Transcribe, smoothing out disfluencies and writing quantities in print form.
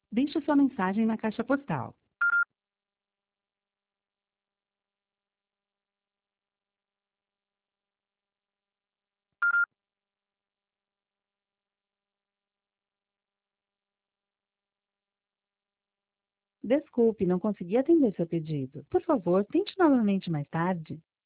Deixe sua mensagem na caixa postal. Desculpe, não consegui atender seu pedido. Por favor, tente novamente mais tarde.